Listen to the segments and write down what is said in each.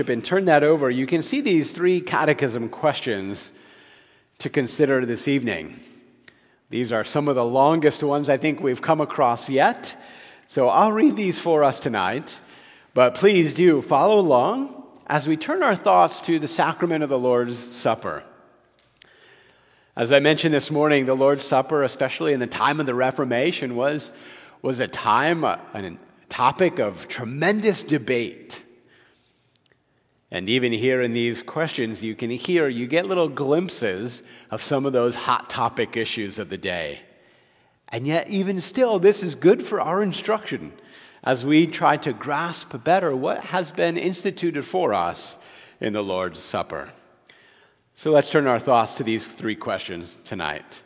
And turn that over, you can see these three catechism questions to consider this evening. These are some of the longest ones I think we've come across yet. So I'll read these for us tonight, but please do follow along as we turn our thoughts to the sacrament of the Lord's Supper. As I mentioned this morning, the Lord's Supper, especially in the time of the Reformation, was a time, a topic of tremendous debate. And even here in these questions, you get little glimpses of some of those hot topic issues of the day. And yet, even still, this is good for our instruction as we try to grasp better what has been instituted for us in the Lord's Supper. So let's turn our thoughts to these three questions tonight.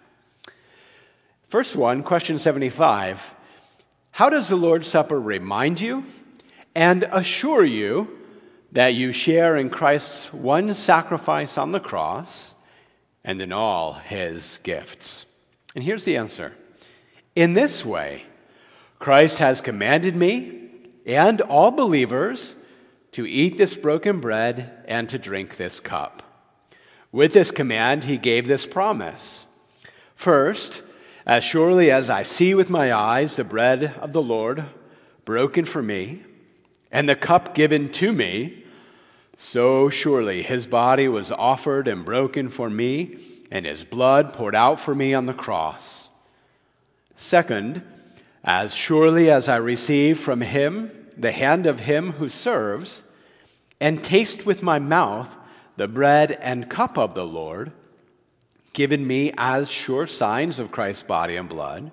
First one, question 75. How does the Lord's Supper remind you and assure you that you share in Christ's one sacrifice on the cross and in all his gifts? And here's the answer. In this way, Christ has commanded me and all believers to eat this broken bread and to drink this cup. With this command, he gave this promise. First, as surely as I see with my eyes the bread of the Lord broken for me and the cup given to me, so surely his body was offered and broken for me, and his blood poured out for me on the cross. Second, as surely as I receive from him the hand of him who serves, and taste with my mouth the bread and cup of the Lord, given me as sure signs of Christ's body and blood,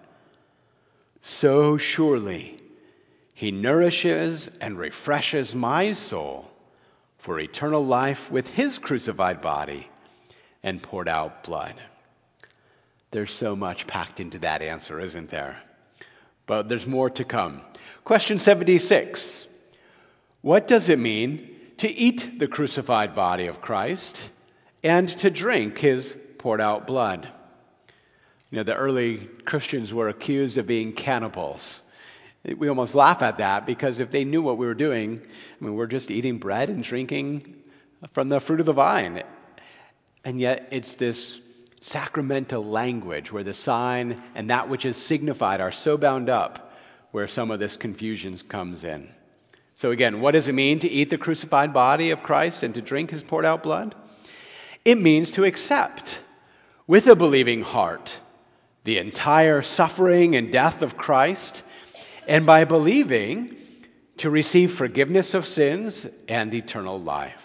so surely he nourishes and refreshes my soul for eternal life with his crucified body and poured out blood. There's so much packed into that answer, isn't there? But there's more to come. Question 76. What does it mean to eat the crucified body of Christ and to drink his poured out blood? You know, the early Christians were accused of being cannibals. We almost laugh at that because if they knew what we were doing, we're just eating bread and drinking from the fruit of the vine. And yet it's this sacramental language where the sign and that which is signified are so bound up where some of this confusion comes in. So again, what does it mean to eat the crucified body of Christ and to drink his poured out blood? It means to accept with a believing heart the entire suffering and death of Christ, and by believing, to receive forgiveness of sins and eternal life.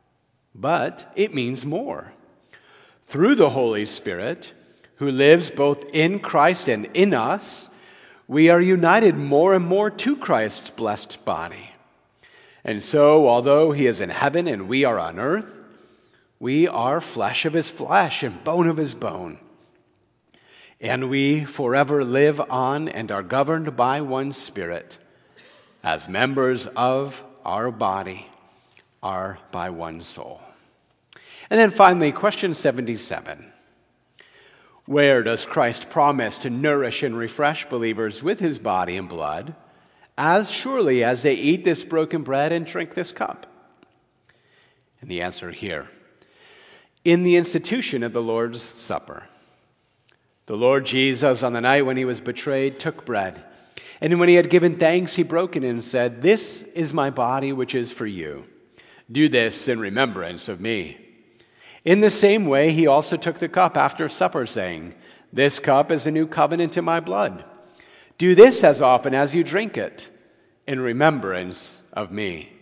But it means more. Through the Holy Spirit, who lives both in Christ and in us, we are united more and more to Christ's blessed body. And so, although he is in heaven and we are on earth, we are flesh of his flesh and bone of his bone. And we forever live on and are governed by one Spirit, as members of our body are by one soul. And then finally, question 77. Where does Christ promise to nourish and refresh believers with his body and blood, as surely as they eat this broken bread and drink this cup? And the answer here. In the institution of the Lord's Supper. The Lord Jesus, on the night when he was betrayed, took bread. And when he had given thanks, he broke it and said, "This is my body, which is for you. Do this in remembrance of me." In the same way, he also took the cup after supper, saying, "This cup is a new covenant in my blood. Do this as often as you drink it, in remembrance of me.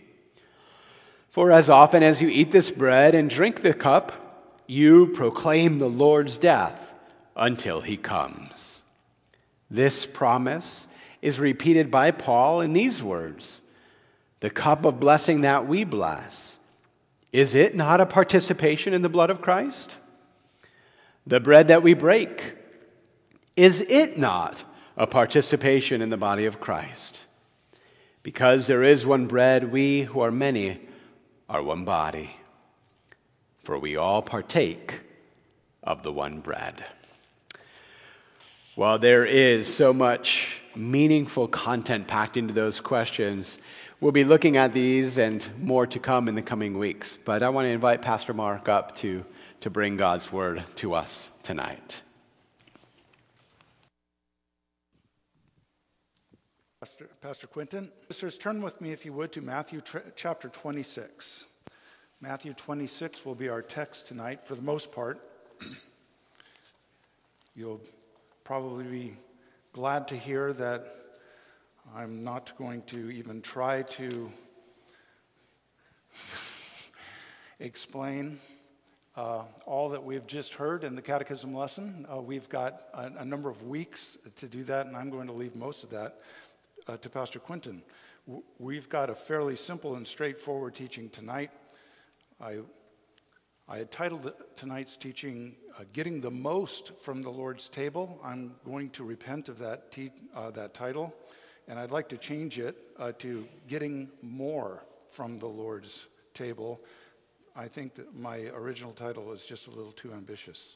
For as often as you eat this bread and drink the cup, you proclaim the Lord's death until he comes." This promise is repeated by Paul in these words, "The cup of blessing that we bless, is it not a participation in the blood of Christ? The bread that we break, is it not a participation in the body of Christ? Because there is one bread, we who are many are one body, for we all partake of the one bread." While there is so much meaningful content packed into those questions, We'll be looking at these and more to come in the coming weeks. But I want to invite Pastor Mark up to bring God's word to us tonight. Pastor Quinton. Sisters, turn with me, if you would, to Matthew chapter 26. Matthew 26 will be our text tonight for the most part. You'll probably be glad to hear that I'm not going to even try to explain all that we've just heard in the catechism lesson. We've got a number of weeks to do that, and I'm going to leave most of that to Pastor Quinton. We've got a fairly simple and straightforward teaching tonight. I had titled tonight's teaching, Getting the Most from the Lord's Table. I'm going to repent of that title, and I'd like to change it to Getting More from the Lord's Table. I think that my original title is just a little too ambitious.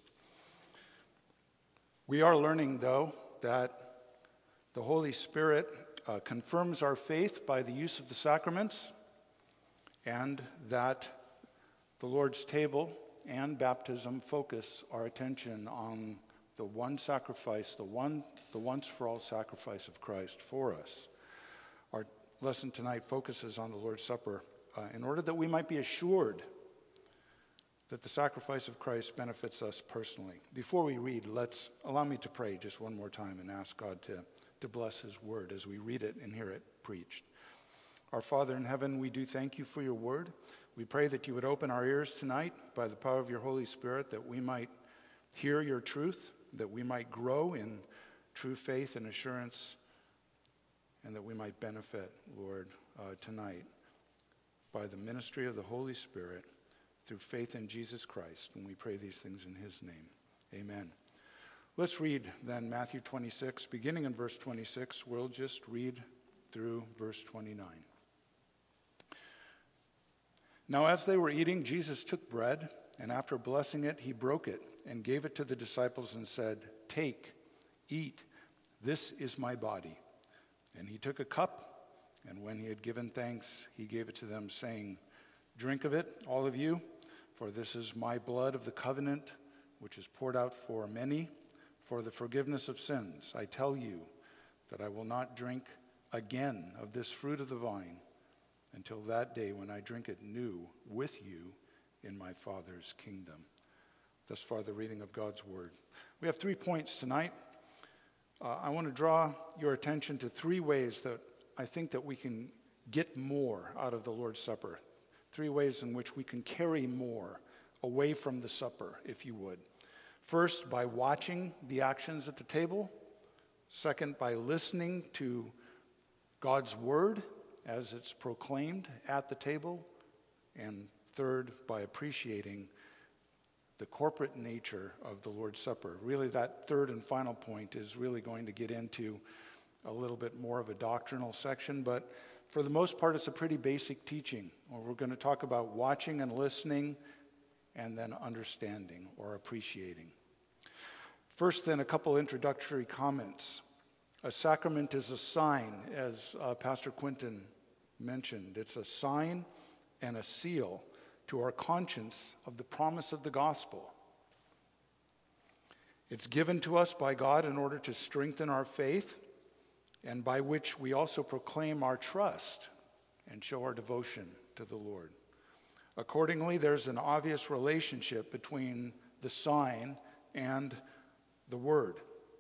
We are learning, though, that the Holy Spirit confirms our faith by the use of the sacraments, and that the Lord's table and baptism focus our attention on the one sacrifice, the once-for-all sacrifice of Christ for us. Our lesson tonight focuses on the Lord's Supper in order that we might be assured that the sacrifice of Christ benefits us personally. Before we read, allow me to pray just one more time and ask God to bless his word as we read it and hear it preached. Our Father in heaven, we do thank you for your word. We pray that you would open our ears tonight by the power of your Holy Spirit, that we might hear your truth, that we might grow in true faith and assurance, and that we might benefit, Lord, tonight by the ministry of the Holy Spirit through faith in Jesus Christ. And we pray these things in his name. Amen. Let's read then Matthew 26, beginning in verse 26. We'll just read through verse 29. Now as they were eating, Jesus took bread, and after blessing it, he broke it and gave it to the disciples and said, "Take, eat, this is my body." And he took a cup, and when he had given thanks, he gave it to them, saying, "Drink of it, all of you, for this is my blood of the covenant, which is poured out for many for the forgiveness of sins. I tell you that I will not drink again of this fruit of the vine until that day when I drink it new with you in my Father's kingdom." Thus far, the reading of God's word. We have 3 points tonight. I want to draw your attention to 3 ways that I think that we can get more out of the Lord's Supper. 3 ways in which we can carry more away from the supper, if you would. First, by watching the actions at the table. Second, by listening to God's word as it's proclaimed at the table. And third, by appreciating the corporate nature of the Lord's Supper. Really, that third and final point is really going to get into a little bit more of a doctrinal section, but for the most part, it's a pretty basic teaching. We're going to talk about watching and listening and then understanding or appreciating. First, then, a couple introductory comments. A sacrament is a sign, as Pastor Quinton mentioned. It's a sign and a seal to our conscience of the promise of the gospel. It's given to us by God in order to strengthen our faith, and by which we also proclaim our trust and show our devotion to the Lord. Accordingly, there's an obvious relationship between the sign and the word.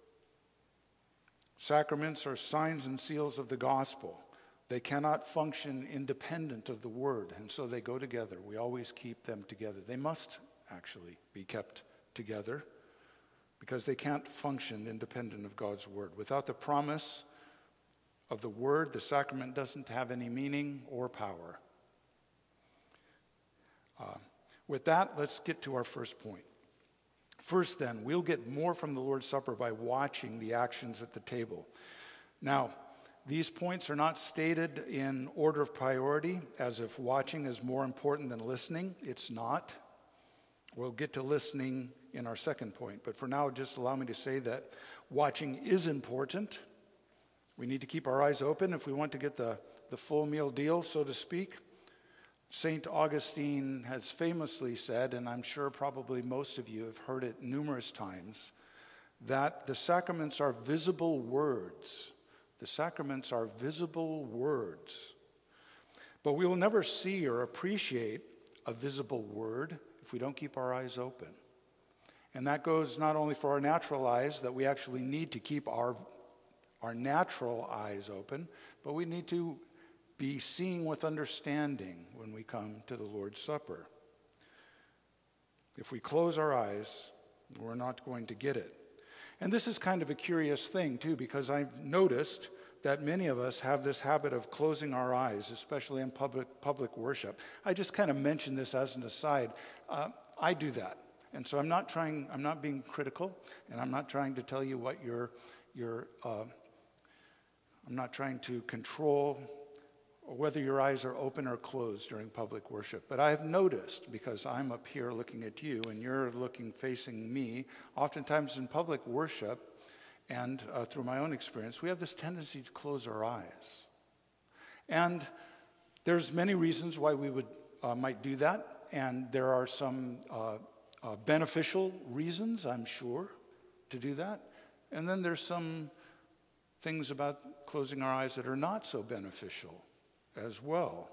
Sacraments are signs and seals of the gospel. They cannot function independent of the word, and so they go together. We always keep them together. They must actually be kept together because they can't function independent of God's word. Without the promise of the word, the sacrament doesn't have any meaning or power. With that, let's get to our first point. First, then, we'll get more from the Lord's Supper by watching the actions at the table. Now, these points are not stated in order of priority, as if watching is more important than listening. It's not. We'll get to listening in our second point. But for now, just allow me to say that watching is important. We need to keep our eyes open if we want to get the the full meal deal, so to speak. St. Augustine has famously said, and I'm sure probably most of you have heard it numerous times, that the sacraments are visible words. The sacraments are visible words. But we will never see or appreciate a visible word if we don't keep our eyes open. And that goes not only for our natural eyes, that we actually need to keep our natural eyes open, but we need to be seeing with understanding when we come to the Lord's Supper. If we close our eyes, we're not going to get it. And this is kind of a curious thing, too, because I've noticed that many of us have this habit of closing our eyes, especially in public worship. I just kind of mention this as an aside. I do that. And so I'm not being critical, and I'm not trying to tell you what I'm not trying to control whether your eyes are open or closed during public worship. But I've noticed, because I'm up here looking at you and you're facing me, oftentimes in public worship and through my own experience, we have this tendency to close our eyes. And there's many reasons why we might do that, and there are some beneficial reasons, I'm sure, to do that. And then there's some things about closing our eyes that are not so beneficial as well.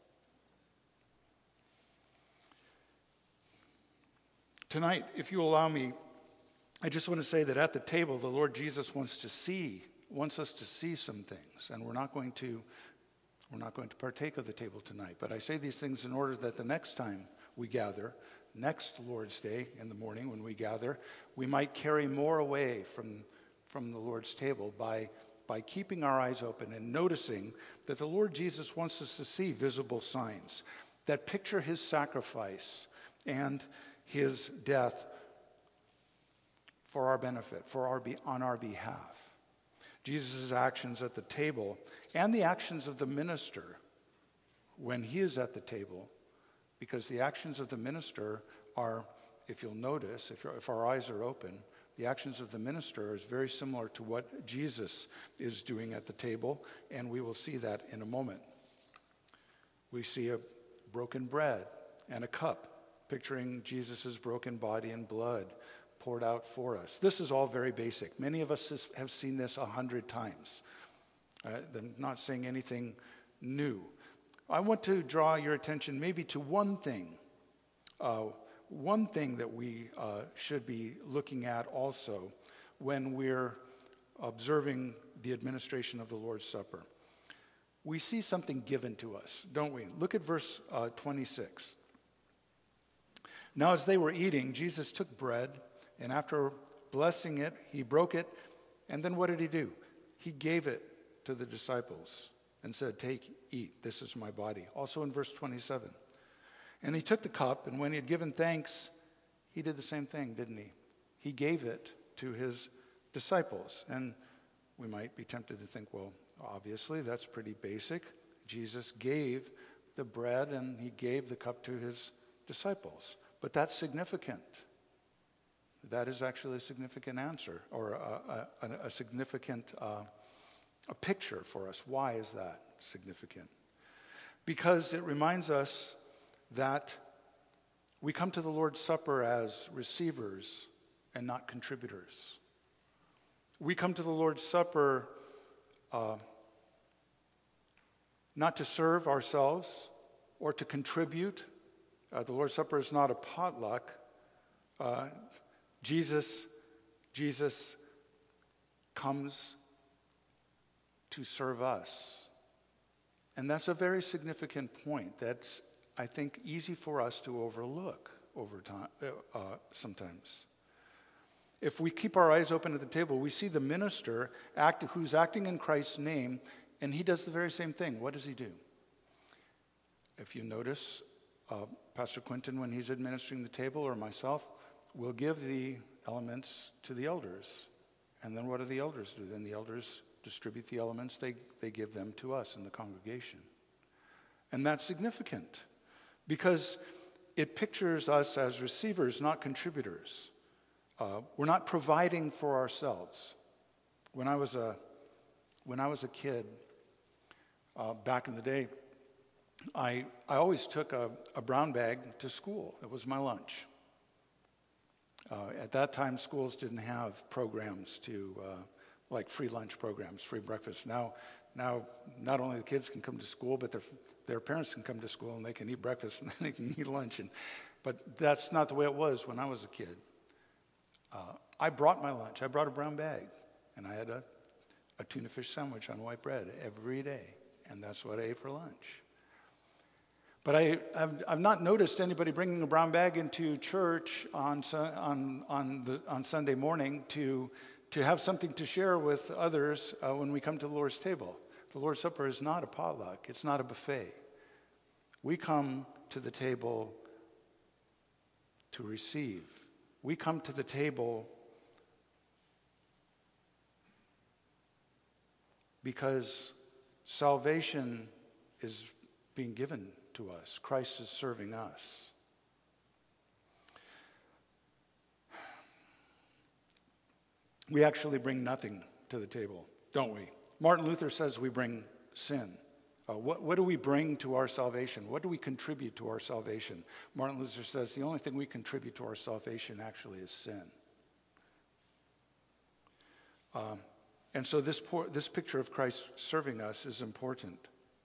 Tonight, if you allow me, I just want to say that at the table, the Lord Jesus wants us to see some things, and we're not going to partake of the table tonight. But I say these things in order that the next time we gather, next Lord's Day in the morning when we gather, we might carry more away from the Lord's table by keeping our eyes open and noticing that the Lord Jesus wants us to see visible signs that picture his sacrifice and his death for our benefit, on our behalf. Jesus' actions at the table and the actions of the minister when he is at the table, because the actions of the minister are, if you'll notice, if our eyes are open, the actions of the minister is very similar to what Jesus is doing at the table, and we will see that in a moment. We see a broken bread and a cup, picturing Jesus' broken body and blood poured out for us. This is all very basic. Many of us have seen this 100 times. I'm not saying anything new. I want to draw your attention maybe to one thing that we should be looking at also when we're observing the administration of the Lord's Supper. We see something given to us, don't we? Look at verse 26. Now as they were eating, Jesus took bread, and after blessing it, he broke it, and then what did he do? He gave it to the disciples and said, "Take, eat, this is my body." Also in verse 27. And he took the cup, and when he had given thanks, he did the same thing, didn't he? He gave it to his disciples. And we might be tempted to think, well, obviously, that's pretty basic. Jesus gave the bread and he gave the cup to his disciples. But that's significant. That is actually a significant answer, or a significant a picture for us. Why is that significant? Because it reminds us that we come to the Lord's Supper as receivers and not contributors. We come to the Lord's Supper not to serve ourselves or to contribute. The Lord's Supper is not a potluck. Jesus comes to serve us. And that's a very significant point that's, I think, easy for us to overlook over time, sometimes. If we keep our eyes open at the table, we see the minister who's acting in Christ's name, and he does the very same thing. What does he do? If you notice, Pastor Quentin, when he's administering the table, or myself, will give the elements to the elders. And then what do the elders do? Then the elders distribute the elements. They give them to us in the congregation. And that's significant because it pictures us as receivers, not contributors. We're not providing for ourselves. When I was a kid, Back in the day, I always took a brown bag to school. It was my lunch. At that time, schools didn't have programs like free lunch programs, free breakfast. Now, not only the kids can come to school, but their parents can come to school and they can eat breakfast and then they can eat lunch. But that's not the way it was when I was a kid. I brought my lunch. I brought a brown bag, and I had a tuna fish sandwich on white bread every day, and that's what I ate for lunch. But I've not noticed anybody bringing a brown bag into church on Sunday morning to have something to share with others when we come to the Lord's table. The Lord's Supper is not a potluck. It's not a buffet. We come to the table to receive. We come to the table because salvation is being given to us. Christ is serving us. We actually bring nothing to the table, don't we? Martin Luther says we bring sin. What do we bring to our salvation? What do we contribute to our salvation? Martin Luther says the only thing we contribute to our salvation actually is sin. And so this picture of Christ serving us is important.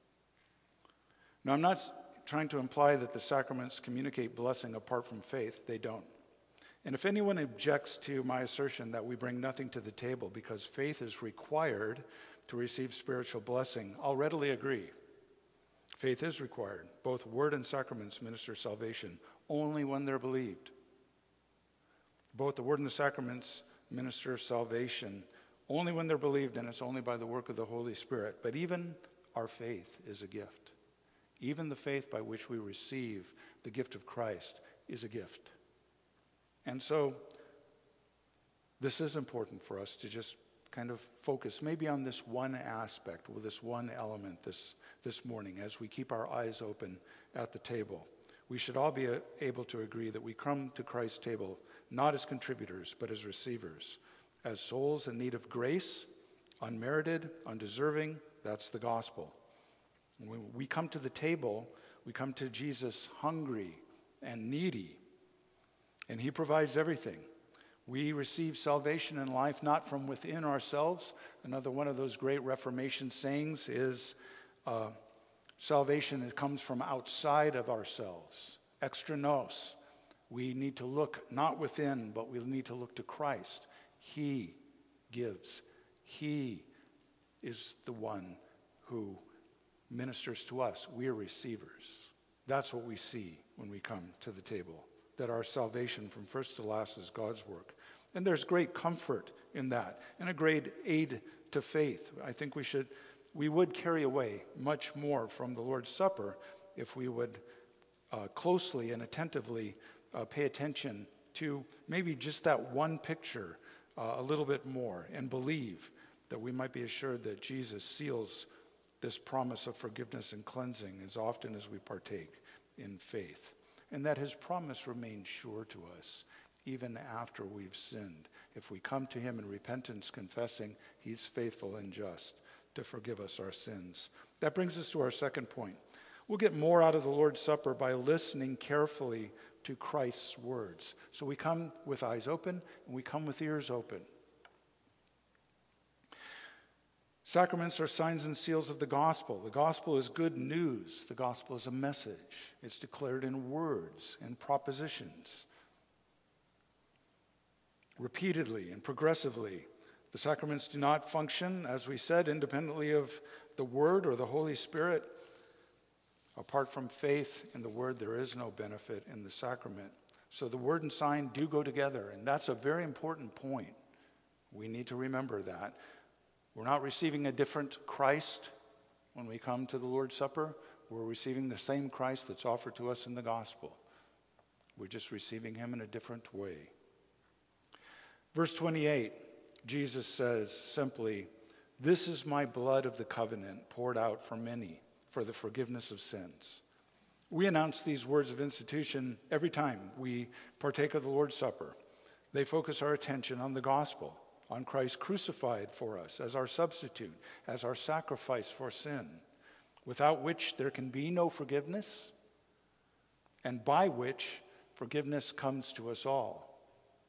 Now, I'm not trying to imply that the sacraments communicate blessing apart from faith. They don't. And if anyone objects to my assertion that we bring nothing to the table because faith is required to receive spiritual blessing, I'll readily agree. Faith is required. Both word and sacraments minister salvation only when they're believed. Both the word and the sacraments minister salvation only when they're believed, and it's only by the work of the Holy Spirit. But even our faith is a gift. Even the faith by which we receive the gift of Christ is a gift. And so this is important for us to just kind of focus maybe on this one aspect, or this one element this morning as we keep our eyes open at the table. We should all be able to agree that we come to Christ's table not as contributors, but as receivers, as souls in need of grace, unmerited, undeserving. That's the gospel. When we come to the table, we come to Jesus hungry and needy, and he provides everything. We receive salvation in life not from within ourselves. Another one of those great Reformation sayings is salvation comes from outside of ourselves, extra nos. We need to look not within, but we need to look to Christ. He gives. He is the one who ministers to us. We are receivers. That's what we see when we come to the table, that our salvation from first to last is God's work. And there's great comfort in that and a great aid to faith. I think we would carry away much more from the Lord's Supper if we would closely and attentively pay attention to maybe just that one picture a little bit more and believe that we might be assured that Jesus seals this promise of forgiveness and cleansing as often as we partake in faith, and that his promise remains sure to us even after we've sinned. If we come to him in repentance, confessing, he's faithful and just to forgive us our sins. That brings us to our second point. We'll get more out of the Lord's Supper by listening carefully to Christ's words. So we come with eyes open and we come with ears open. Sacraments are signs and seals of the gospel. The gospel is good news. The gospel is a message. It's declared in words and propositions. Repeatedly and progressively. The sacraments do not function, as we said, independently of the Word or the Holy Spirit. Apart from faith in the Word, there is no benefit in the sacrament. So the Word and sign do go together, and that's a very important point. We need to remember that. We're not receiving a different Christ when we come to the Lord's Supper. We're receiving the same Christ that's offered to us in the gospel. We're just receiving him in a different way. Verse 28, Jesus says simply, "This is my blood of the covenant poured out for many for the forgiveness of sins." We announce these words of institution every time we partake of the Lord's Supper. They focus our attention on the gospel, on Christ crucified for us as our substitute, as our sacrifice for sin. without which there can be no forgiveness, and by which forgiveness comes to us all.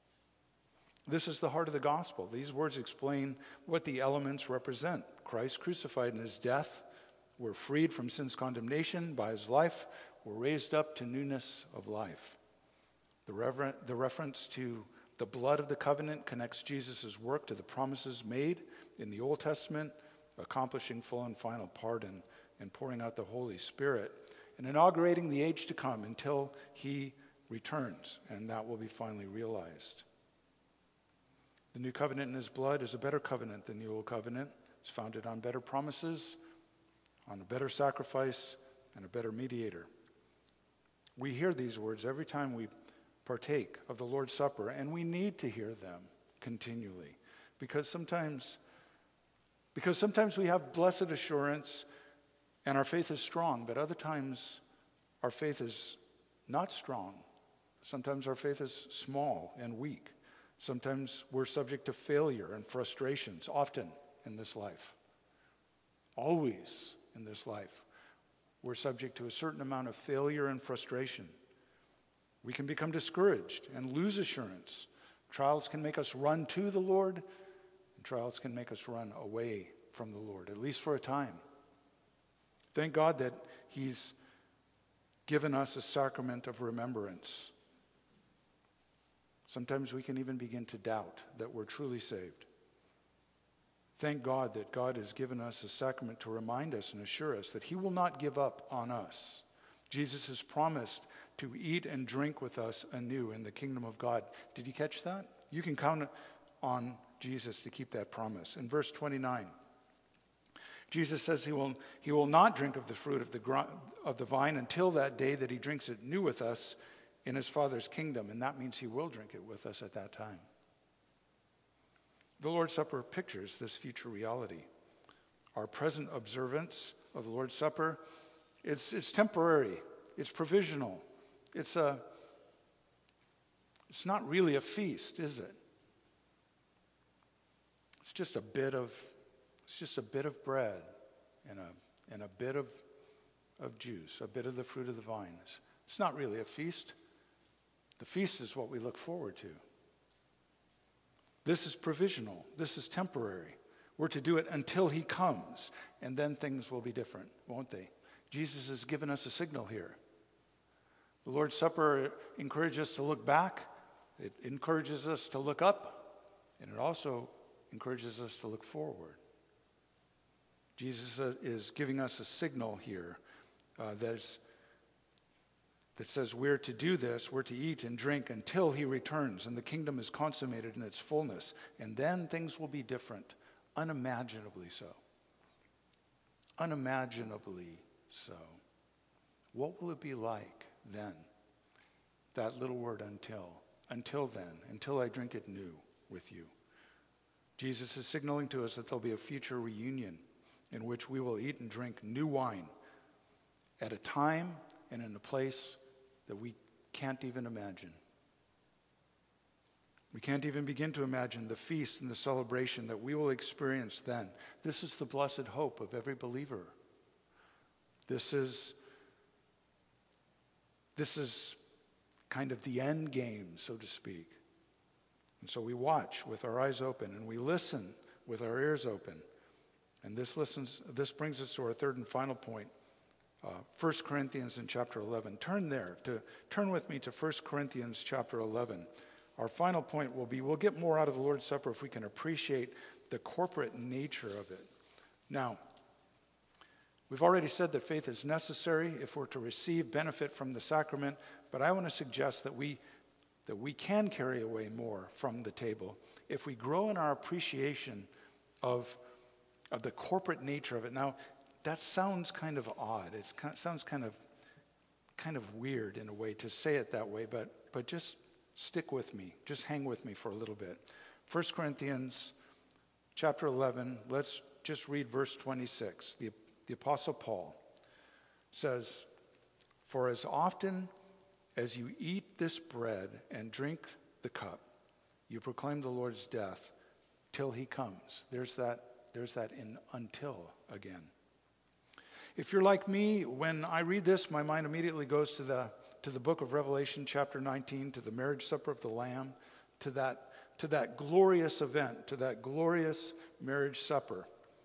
This is the heart of the gospel. These words explain what the elements represent. Christ crucified in his death. We're freed from sin's condemnation by his life. We're raised up to newness of life. The reference to the blood of the covenant connects Jesus' work to the promises made in the Old Testament, accomplishing full and final pardon and pouring out the Holy Spirit and inaugurating the age to come until he returns, and that will be finally realized. The new covenant in his blood is a better covenant than the old covenant. It's founded on better promises, on a better sacrifice, and a better mediator. We hear these words every time we partake of the Lord's Supper, and we need to hear them continually because sometimes we have blessed assurance and our faith is strong, but other times our faith is not strong. Sometimes our faith is small and weak. Sometimes we're subject to failure and frustrations, often in this life. Always in this life, we're subject to a certain amount of failure and frustration. We can become discouraged and lose assurance. Trials can make us run to the Lord, and trials can make us run away from the Lord, at least for a time. Thank God that he's given us a sacrament of remembrance. Sometimes we can even begin to doubt that we're truly saved. Thank God that God has given us a sacrament to remind us and assure us that he will not give up on us. Jesus has promised to eat and drink with us anew in the kingdom of God. Did you catch that? You can count on Jesus to keep that promise. In verse 29, Jesus says he will not drink of the fruit of the vine until that day that he drinks it new with us in his Father's kingdom, and that means he will drink it with us at that time. The Lord's Supper pictures this future reality. Our present observance of the Lord's Supper, it's temporary, it's provisional, it's not really a feast, is it? It's just a bit of bread and a bit of juice, a bit of the fruit of the vine. It's not really a feast. The feast is what we look forward to. This is provisional. This is temporary. We're to do it until he comes, and then things will be different, won't they? Jesus has given us a signal here. The Lord's Supper encourages us to look back. It encourages us to look up, and it also encourages us to look forward. Jesus is giving us a signal here that says we're to do this, we're to eat and drink until he returns and the kingdom is consummated in its fullness. And then things will be different, unimaginably so. Unimaginably so. What will it be like then? That little word until then, until I drink it new with you. Jesus is signaling to us that there'll be a future reunion in which we will eat and drink new wine at a time and in a place that we can't even imagine. We can't even begin to imagine the feast and the celebration that we will experience then. This is the blessed hope of every believer. This is kind of the end game, so to speak. And so we watch with our eyes open and we listen with our ears open. And this brings us to our third and final point. 1 Corinthians in chapter 11. Turn with me to 1 Corinthians chapter 11. Our final point will be, we'll get more out of the Lord's Supper if we can appreciate the corporate nature of it. Now, we've already said that faith is necessary if we're to receive benefit from the sacrament, but I want to suggest that we can carry away more from the table if we grow in our appreciation of the corporate nature of it. Now, that sounds kind of odd. It sounds kind of weird in a way to say it that way, but just stick with me. Just hang with me for a little bit. 1 Corinthians chapter 11, let's just read verse 26. The Apostle Paul says, "For as often as you eat this bread and drink the cup, you proclaim the Lord's death till he comes." There's that in until again. If you're like me, when I read this, my mind immediately goes to the book of Revelation, chapter 19, to the marriage supper of the Lamb, to that glorious event, to that glorious marriage supper.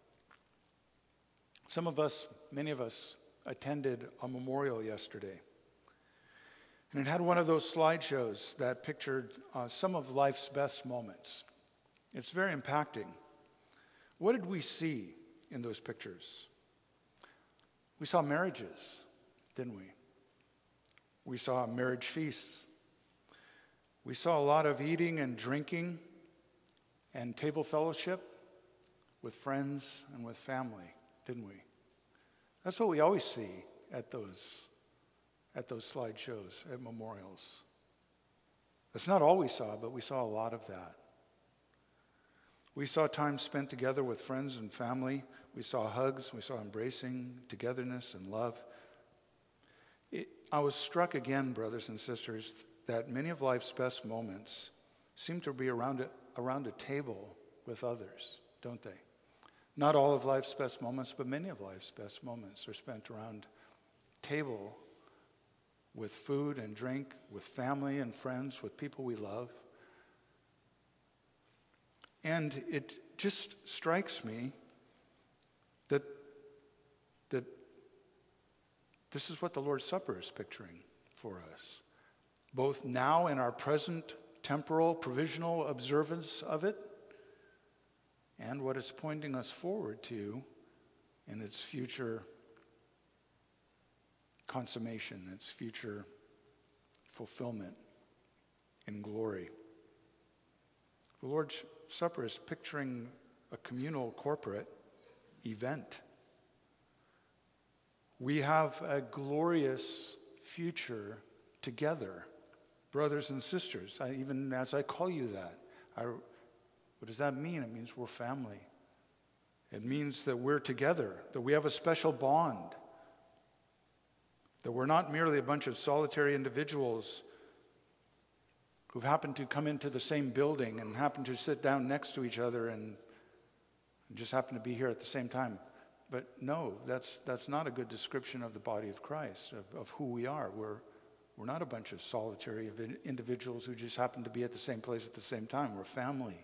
Some of us, many of us, attended a memorial yesterday. And it had one of those slideshows that pictured some of life's best moments. It's very impacting. What did we see in those pictures? We saw marriages, didn't we? We saw marriage feasts. We saw a lot of eating and drinking and table fellowship with friends and with family, didn't we? That's what we always see at those slideshows, at memorials. That's not all we saw, but we saw a lot of that. We saw time spent together with friends and family. We saw hugs. We saw embracing, togetherness, and love. I was struck again, brothers and sisters, that many of life's best moments seem to be around a table with others, don't they? Not all of life's best moments, but many of life's best moments are spent around a table with food and drink, with family and friends, with people we love. And it just strikes me that this is what the Lord's Supper is picturing for us, both now in our present temporal, provisional observance of it, and what it's pointing us forward to in its future consummation, its future fulfillment in glory. The Lord's Supper is picturing a communal corporate event. We have a glorious future together, brothers and sisters. Even as I call you that, what does that mean? It means we're family. It means that we're together, that we have a special bond, that we're not merely a bunch of solitary individuals who've happened to come into the same building and happen to sit down next to each other and just happen to be here at the same time. But no, that's not a good description of the body of Christ, of who we are. We're not a bunch of solitary individuals who just happen to be at the same place at the same time. We're family.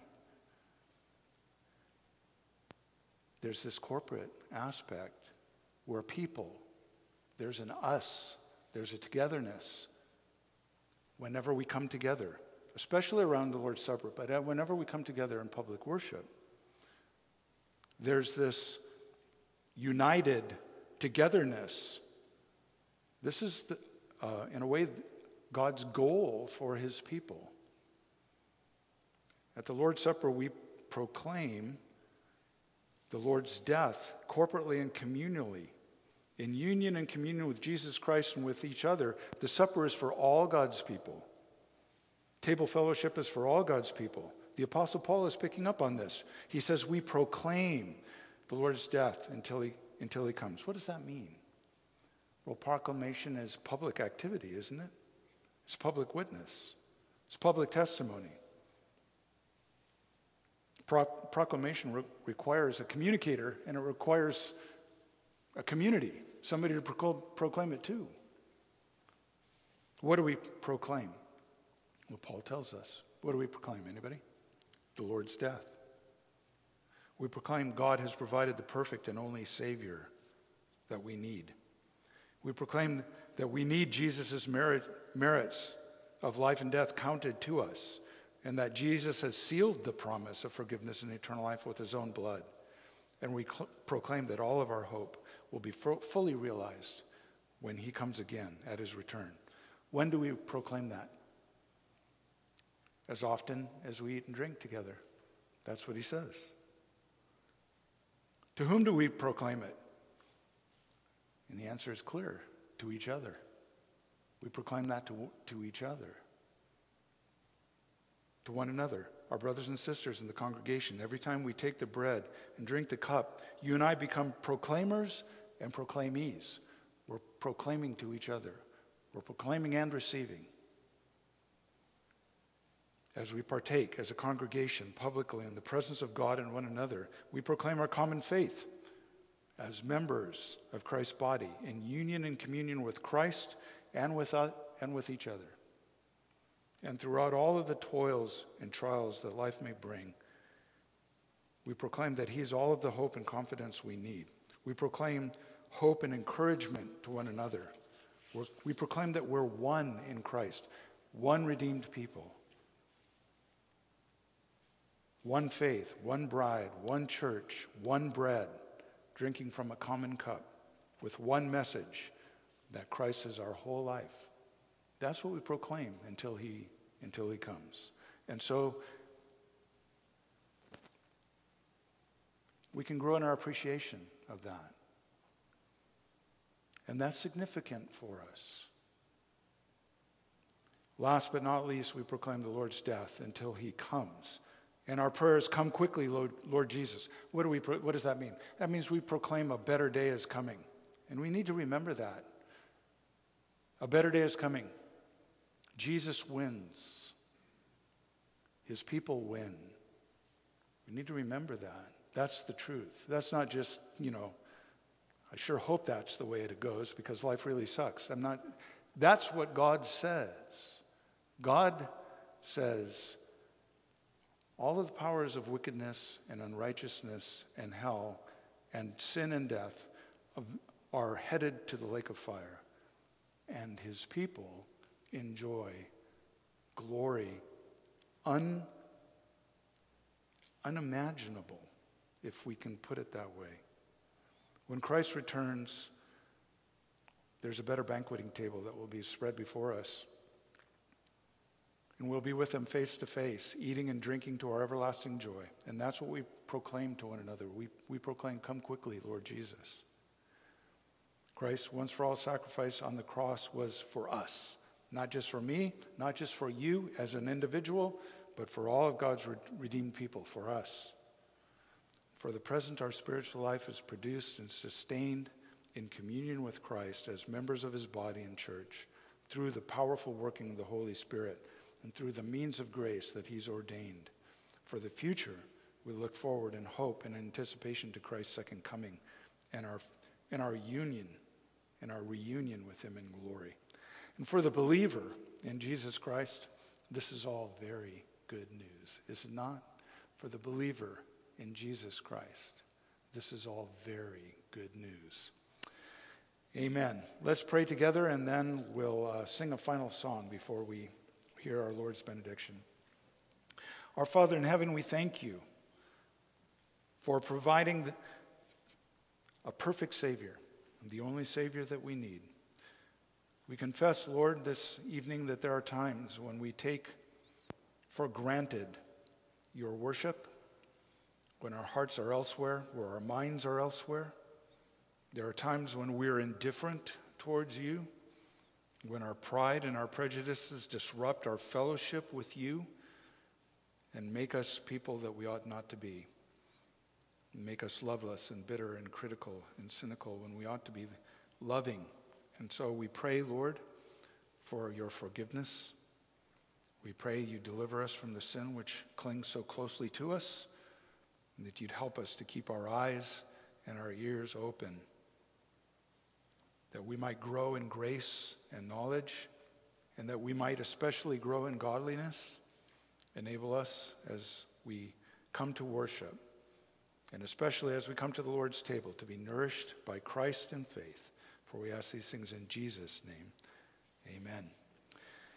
There's this corporate aspect. We're people. There's an us. There's a togetherness. Whenever we come together, especially around the Lord's Supper, but whenever we come together in public worship, there's this united togetherness. This is, in a way, God's goal for his people. At the Lord's Supper, we proclaim the Lord's death corporately and communally. In union and communion with Jesus Christ and with each other, the supper is for all God's people. Table fellowship is for all God's people. The Apostle Paul is picking up on this. He says, we proclaim the Lord's death until he comes. What does that mean? Well, proclamation is public activity, isn't it? It's public witness. It's public testimony. Proclamation requires a communicator, and it requires a community, somebody to proclaim it to. What do we proclaim? Well, Paul tells us. What do we proclaim? Anybody? The Lord's death. We proclaim God has provided the perfect and only Savior that we need. We proclaim that we need Jesus' merits of life and death counted to us, and that Jesus has sealed the promise of forgiveness and eternal life with his own blood. And we proclaim that all of our hope will be fully realized when he comes again at his return. When do we proclaim that? As often as we eat and drink together. That's what he says. To whom do we proclaim it? And the answer is clear: to each other. We proclaim that to each other. To one another, our brothers and sisters in the congregation. Every time we take the bread and drink the cup, you and I become proclaimers and proclaimees. We're proclaiming to each other. We're proclaiming and receiving. As we partake as a congregation publicly in the presence of God and one another, we proclaim our common faith as members of Christ's body, in union and communion with Christ and with each other. And throughout all of the toils and trials that life may bring, we proclaim that he is all of the hope and confidence we need. We proclaim hope and encouragement to one another. We proclaim that we're one in Christ, one redeemed people, one faith, one bride, one church, one bread, drinking from a common cup, with one message, that Christ is our whole life. That's what we proclaim until he comes. And so we can grow in our appreciation of that. And that's significant for us. Last but not least, we proclaim the Lord's death until he comes. And our prayers, come quickly, Lord Jesus. What does that mean? That means we proclaim a better day is coming. And we need to remember that. A better day is coming. Jesus wins. His people win. We need to remember that. That's the truth. That's not just, I sure hope that's the way it goes, because life really sucks. That's what God says. God says all of the powers of wickedness and unrighteousness and hell and sin and death are headed to the lake of fire. And his people enjoy glory unimaginable, if we can put it that way. When Christ returns, there's a better banqueting table that will be spread before us. And we'll be with him face to face, eating and drinking to our everlasting joy. And that's what we proclaim to one another. We proclaim, come quickly, Lord Jesus. Christ's once for all sacrifice on the cross was for us. Not just for me, not just for you as an individual, but for all of God's redeemed people, for us. For the present, our spiritual life is produced and sustained in communion with Christ as members of his body and church through the powerful working of the Holy Spirit and through the means of grace that he's ordained. For the future, we look forward in hope and anticipation to Christ's second coming and our reunion with him in glory. And for the believer in Jesus Christ, this is all very good news, is it not? For the believer in Jesus Christ, this is all very good news. Amen. Let's pray together, and then we'll sing a final song before we hear our Lord's benediction. Our Father in heaven, we thank you for providing a perfect Savior, the only Savior that we need. We confess, Lord, this evening that there are times when we take for granted your worship, when our hearts are elsewhere, where our minds are elsewhere. There are times when we're indifferent towards you, when our pride and our prejudices disrupt our fellowship with you and make us people that we ought not to be, and make us loveless and bitter and critical and cynical when we ought to be loving. And so we pray, Lord, for your forgiveness. We pray you deliver us from the sin which clings so closely to us, and that you'd help us to keep our eyes and our ears open, that we might grow in grace and knowledge, and that we might especially grow in godliness. Enable us as we come to worship, and especially as we come to the Lord's table, to be nourished by Christ in faith. For we ask these things in Jesus' name. Amen.